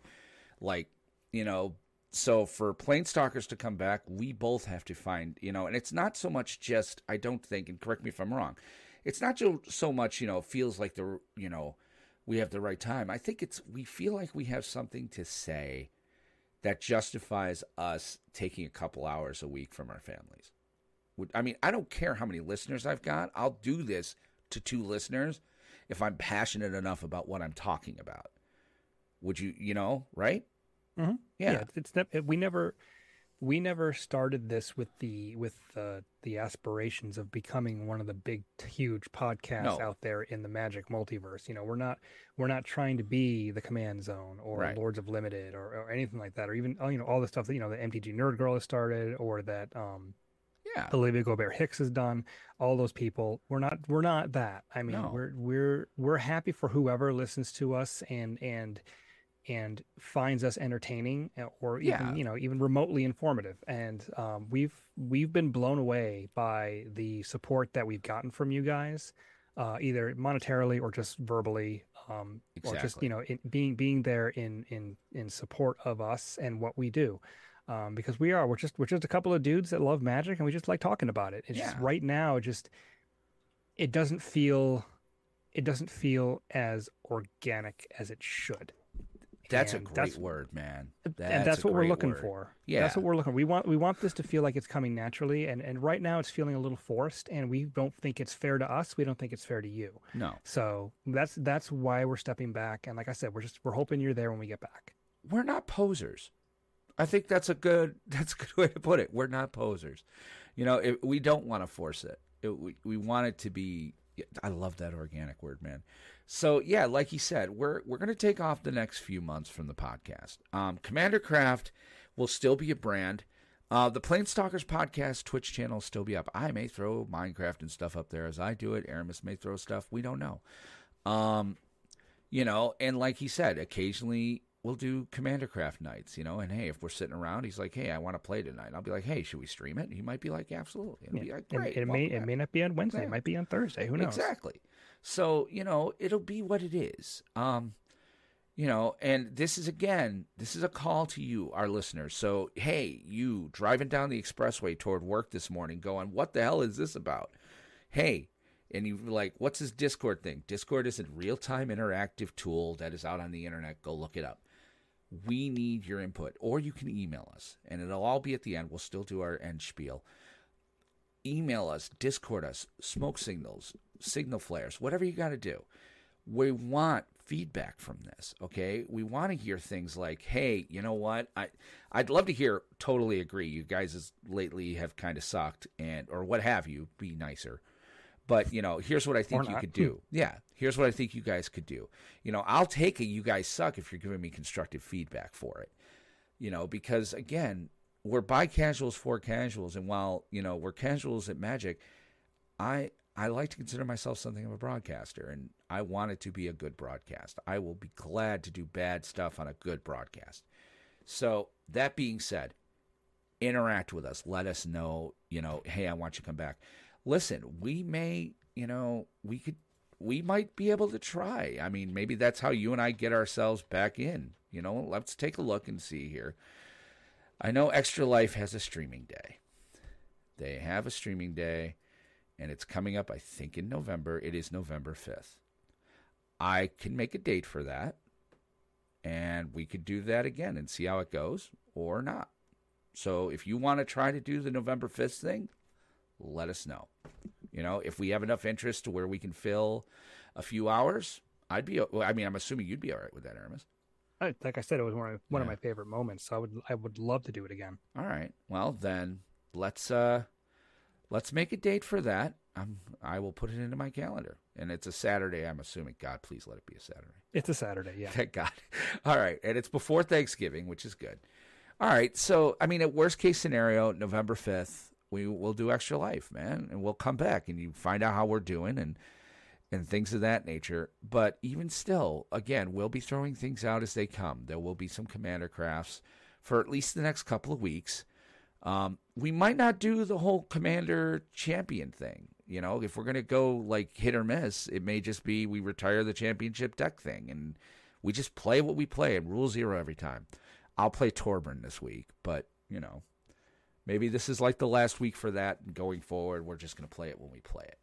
So for Planestalkers to come back, we both have to find, and it's not so much just, I don't think, and correct me if I'm wrong, it's not so much, feels like we have the right time. I think we feel like we have something to say that justifies us taking a couple hours a week from our families. I mean, I don't care how many listeners I've got. I'll do this to 2 listeners if I'm passionate enough about what I'm talking about. Would you, right? Mm-hmm. Yeah. We never started this with the aspirations of becoming one of the big, huge podcasts out there in the Magic multiverse. We're not trying to be the Command Zone or Lords of Limited or anything like that, or even all the stuff that the MTG Nerd Girl has started, or that Olivia Gobert Hicks has done. All those people. We're not that. I mean, we're happy for whoever listens to us and finds us entertaining or even even remotely informative. And we've been blown away by the support that we've gotten from you guys, either monetarily or just verbally, or just being there in support of us and what we do. Because we're just a couple of dudes that love Magic, and we just like talking about it. It's just right now, it doesn't feel as organic as it should. That's a great word, man. That's what we're looking for. Yeah, that's what we're looking for. We want this to feel like it's coming naturally, and right now it's feeling a little forced, and we don't think it's fair to us. We don't think it's fair to you. No. So that's why we're stepping back. And like I said, we're hoping you're there when we get back. We're not posers. I think that's a good way to put it. We're not posers. We don't want to force it. We want it to be. I love that organic word, man. So yeah, like he said, we're going to take off the next few months from the podcast. Commander Craft will still be a brand. The Planestalkers podcast Twitch channel will still be up. I may throw Minecraft and stuff up there as I do it. Aramis may throw stuff. We don't know. And like he said, occasionally we'll do Commander Craft nights, and hey, if we're sitting around, he's like, hey, I want to play tonight. I'll be like, hey, should we stream it? He might be like, absolutely. It'll be like, great. It may not be on Wednesday. It might be on Thursday. Who knows? Exactly. So, it'll be what it is. And this is a call to you, our listeners. So, hey, you driving down the expressway toward work this morning going, what the hell is this about? Hey, and you're like, what's this Discord thing? Discord is a real-time interactive tool that is out on the internet. Go look it up. We need your input. Or you can email us, and it'll all be at the end. We'll still do our end spiel. Email us, Discord us, smoke signals, signal flares, whatever you got to do. We want feedback from this, okay? We want to hear things like, hey, you know what? I'd love to hear totally agree. You guys lately have kind of sucked, or what have you. Be nicer. But, here's what I think you could do. Yeah, here's what I think you guys could do. I'll take a you guys suck if you're giving me constructive feedback for it. Because, again, we're by casuals for casuals. And while, we're casuals at Magic, I like to consider myself something of a broadcaster. And I want it to be a good broadcast. I will be glad to do bad stuff on a good broadcast. So, that being said, interact with us. Let us know, hey, I want you to come back. Listen, we may, we might be able to try. I mean, maybe that's how you and I get ourselves back in. Let's take a look and see here. I know Extra Life has a streaming day. They have a streaming day, and it's coming up, I think, in November. It is November 5th. I can make a date for that, and we could do that again and see how it goes or not. So if you want to try to do the November 5th thing, let us know. If we have enough interest to where we can fill a few hours, I'm assuming you'd be all right with that, Aramis. Like I said, it was one of my favorite moments, so I would love to do it again. All right. Well, then let's make a date for that. I will put it into my calendar. And it's a Saturday, I'm assuming. God, please let it be a Saturday. It's a Saturday, yeah. Thank God. All right. And it's before Thanksgiving, which is good. All right. So, at worst case scenario, November 5th, we'll do Extra Life, man, and we'll come back and you find out how we're doing and things of that nature. But even still, again, we'll be throwing things out as they come. There will be some Commander Crafts for at least the next couple of weeks. We might not do the whole Commander Champion thing. If we're going to go like hit or miss, it may just be we retire the championship deck thing and we just play what we play and rule 0 every time. I'll play Torbjorn this week, but, maybe this is like the last week for that, and going forward, we're just going to play it when we play it.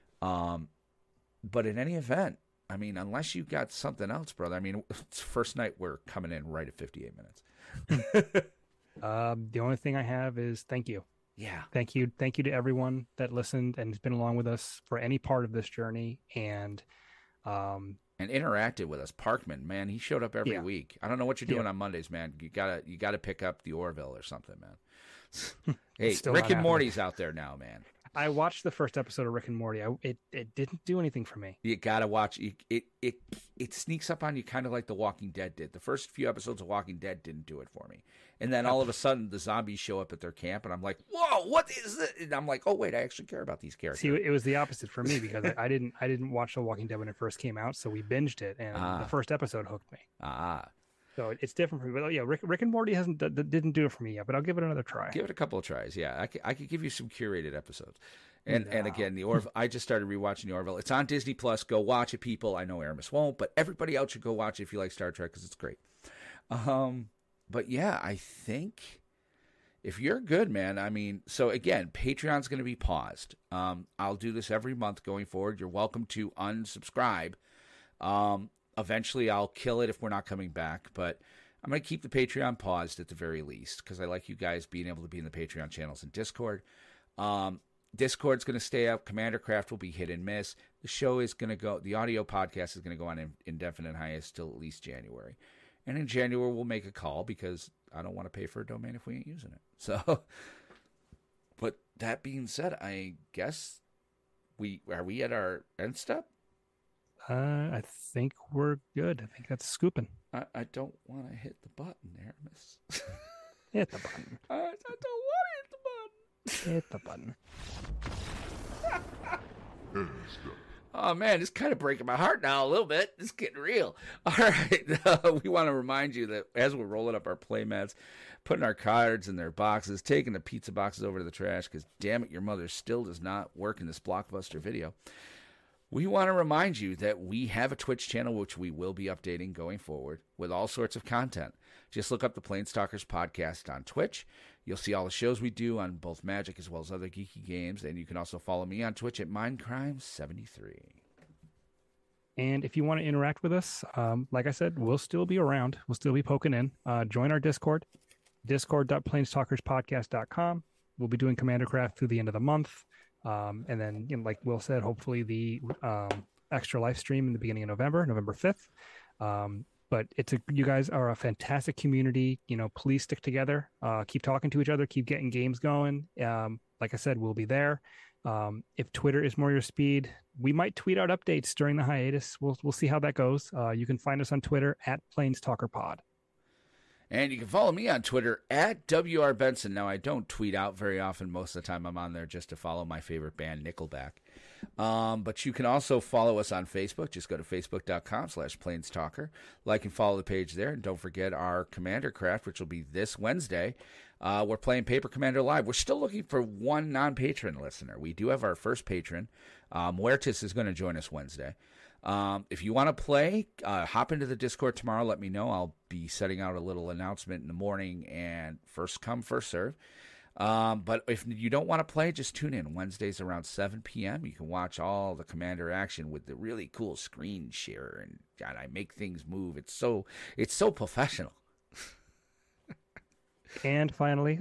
But in any event, unless you got something else, brother, it's first night we're coming in right at 58 minutes. The only thing I have is thank you. Yeah. Thank you to everyone that listened and has been along with us for any part of this journey and interacted with us. Parkman, man, he showed up every week. I don't know what you're doing on Mondays, man. You gotta pick up the Orville or something, man. Hey, Rick and Morty's out there now, man. I watched the first episode of Rick and Morty. It didn't do anything for me. You gotta watch. It sneaks up on you kind of like The Walking Dead did. The first few episodes of Walking Dead didn't do it for me. And then all of a sudden, the zombies show up at their camp, and I'm like, whoa, what is this? And I'm like, oh, wait, I actually care about these characters. See, it was the opposite for me because I didn't watch The Walking Dead when it first came out, so we binged it, and the first episode hooked me. So it's different for me. But yeah, Rick and Morty didn't do it for me yet, but I'll give it another try. Give it a couple of tries. Yeah, I could give you some curated episodes. And again, the Orville. I just started rewatching the Orville. It's on Disney Plus. Go watch it, people. I know Aramis won't, but everybody else should go watch it if you like Star Trek because it's great. But yeah, I think if you're good, man. So again, Patreon's going to be paused. I'll do this every month going forward. You're welcome to unsubscribe. Eventually, I'll kill it if we're not coming back, but I'm going to keep the Patreon paused at the very least because I like you guys being able to be in the Patreon channels and Discord. Discord's going to stay up. Commander Craft will be hit and miss. The show is going to go, the audio podcast is going to go on indefinite hiatus till at least January. And in January, we'll make a call because I don't want to pay for a domain if we ain't using it. So, but that being said, I guess are we at our end step? I think we're good. I think that's scooping. I don't want to hit the button there, miss. Hit the button. I don't want to hit the button. Hit the button. Oh, man, it's kind of breaking my heart now a little bit. It's getting real. All right. We want to remind you that as we're rolling up our playmats, putting our cards in their boxes, taking the pizza boxes over to the trash, because damn it, your mother still does not work in this Blockbuster video. We want to remind you that we have a Twitch channel, which we will be updating going forward with all sorts of content. Just look up the Planestalkers podcast on Twitch. You'll see all the shows we do on both Magic as well as other geeky games. And you can also follow me on Twitch at Mindcrime73. And if you want to interact with us, like I said, we'll still be around. We'll still be poking in. Join our Discord, discord.planestalkerspodcast.com. We'll be doing Commander Craft through the end of the month. And then, like Will said, hopefully the extra live stream in the beginning of November 5th. But you guys are a fantastic community. Please stick together, keep talking to each other, keep getting games going. Like I said, we'll be there. If Twitter is more your speed, we might tweet out updates during the hiatus. We'll see how that goes. You can find us on Twitter at PlanestalkerPod. And you can follow me on Twitter at WR Benson. Now, I don't tweet out very often. Most of the time, I'm on there just to follow my favorite band, Nickelback. But you can also follow us on Facebook. Just go to facebook.com/Planestalker. Like and follow the page there. And don't forget our Commander Craft, which will be this Wednesday. We're playing Paper Commander Live. We're still looking for one non-patron listener. We do have our first patron. Muertes is going to join us Wednesday. If you want to play, hop into the Discord tomorrow. Let me know. I'll be setting out a little announcement in the morning, and first come, first serve. But if you don't want to play, just tune in. Wednesdays around 7 p.m. You can watch all the Commander action with the really cool screen share, and God, I make things move. It's so professional. And finally,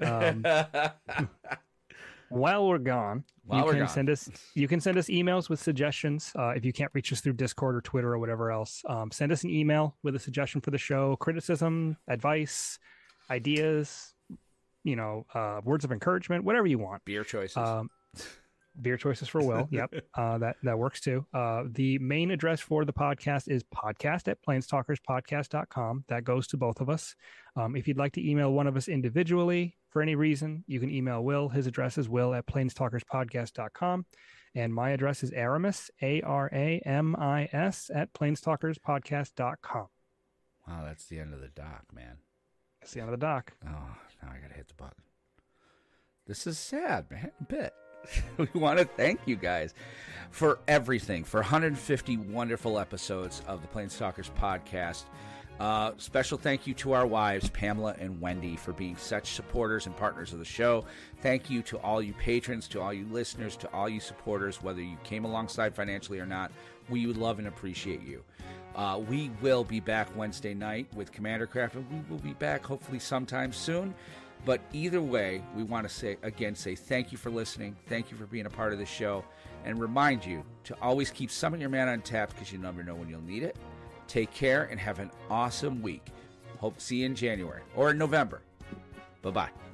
while we're gone, you can send us emails with suggestions. If you can't reach us through Discord or Twitter or whatever else, send us an email with a suggestion for the show, criticism, advice, ideas, words of encouragement, whatever you want. Beer choices. Beer choices for Will. Yep. That works too. The main address for the podcast is podcast@planestalkerspodcast.com. That goes to both of us. If you'd like to email one of us individually for any reason, you can email Will. His address is will@planestalkerspodcast.com. And my address is Aramis, ARAMIS, @planestalkerspodcast.com. Wow, that's the end of the doc, man. That's the end of the doc. Oh, now I got to hit the button. This is sad, man. A bit. We want to thank you guys for everything, for 150 wonderful episodes of the Planestalkers podcast. Special thank you to our wives, Pamela and Wendy, for being such supporters and partners of the show. Thank you to all you patrons, to all you listeners, to all you supporters, whether you came alongside financially or not. We would love and appreciate you. We will be back Wednesday night with Commander Craft, and we will be back hopefully sometime soon. But either way, we want to say thank you for listening. Thank you for being a part of the show. And remind you to always keep some of your mana untapped because you never know when you'll need it. Take care and have an awesome week. Hope to see you in January or in November. Bye-bye.